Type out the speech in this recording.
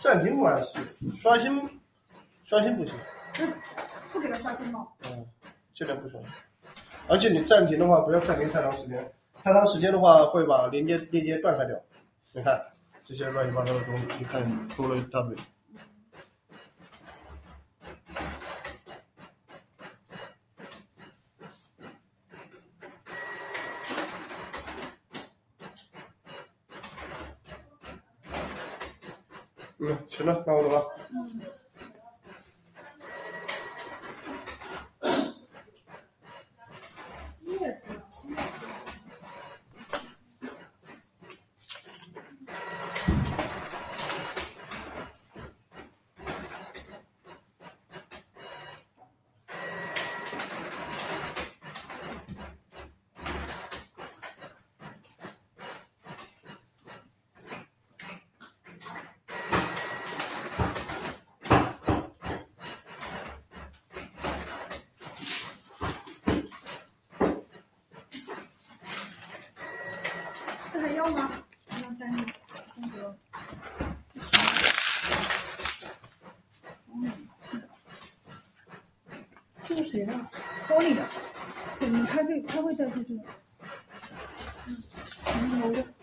暂停关系，刷新不行。 不给他刷新吗？ 尽量不刷新。而且你暂停的话，不要暂停太长时间，太长时间的话会把链接断开掉。你看这些乱七八糟的东西，你看多了一大堆。行了，那我走了。 这还要吗？要单独风格。这个谁的？包里的。你开会带出去的。留着。